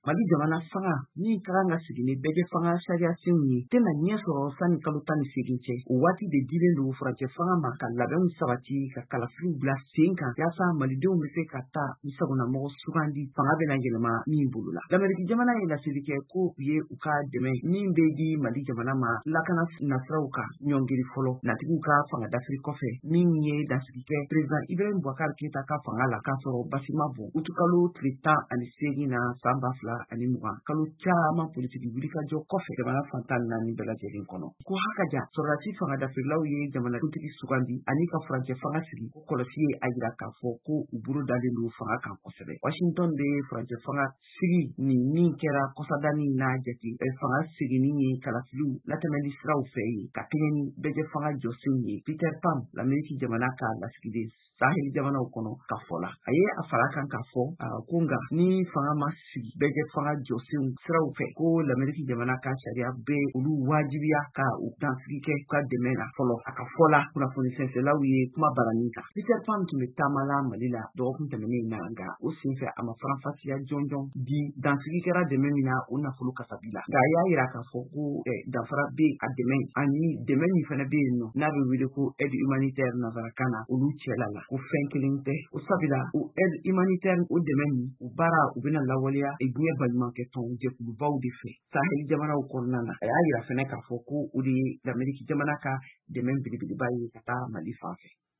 Mali jamana fanga min kan ka sigi ni bɛɛ fanga sariya senw ye tɛna ɲɛ sɔrɔ sanni kalo 18 cɛ. O waati de dilen don furancɛ fanga ma ka labɛnw sabati ka kalafiliw bila sen kan yaasa malidenw bɛ se ka taa u sagonamɔgɔ sugandi fanga bɛna yɛlɛma min bolo la. L'Amérique jamana ye laseli kɛ ko u ye u ka dɛmɛ min bɛ di Mali jamana ma lakana nasiraw kan ɲɔngiri fɔlɔ natigiw ka fanga dafiri kɔfɛ min ye dasigi kɛ président Ibrahim Boubacar Keïta ka fanga la k'a sɔrɔ basi ma bɔ utukalo tile 18 na san 2020 kalo caman politiki wulikajɔ kɔfɛ jamana fantan naani bɛɛ lajɛlen kɔnɔ. Ko hakaja sɔrɔdasi fanga dafirilaw ye jamanakuntigi sugandi ani ka furancɛ fanga sigi ko kɔlɔsi ye a jira k'a fɔ ko u bolo dalen don fanga kan kosɛbɛ. Washington de furancɛ fanga sigi ni min kɛra kɔsadani n'a jate fanga sigini ye kalafiliw latɛmɛli siraw fɛ ye ka kɛɲɛ ni bɛɛ fanga jɔsenw ye. Peter Pham l'Amérique jamana ka lasigiden Sahel jamanaw kɔnɔ ka fɔ la. A ye a fara kan k'a fɔ ko nga ni fanga ma sigi bɛɛ fanga jɔsenw siraw fɛ ko l'Amérique jamana ka sariya bɛ olu wajibiya ka u dansigi kɛ ka dɛmɛ la fɔlɔ. A ka fɔ la kunnafoni sɛnsɛnlaw ye kuma baranin kan. Peter Pham tun bɛ taamala Mali la dɔgɔkun tɛmɛnen na nga o senfɛ a ma faranfasiya jɔnjɔn di dansigi kɛra dɛmɛ min na o nafolo kasabi la. Nga a y'a yira k'a fɔ ko danfara bɛ a dɛmɛ ani dɛmɛ min fana bɛ yen nɔ n'a bɛ wele ko aide humanitaire nanzarakan na olu cɛla la ko fɛn kelen tɛ. O sabula o aide humanitaire o dɛmɛ min o baara u bɛna lawaleya diɲɛ baɲumankɛ tɔn jɛkulubaw de fɛ Sahel jamanaw kɔnɔna na. A y'a yira fana k'a fɔ ko o de ye l'Amérique jamana ka dɛmɛ belebeleba ye ka taa Mali fan fɛ.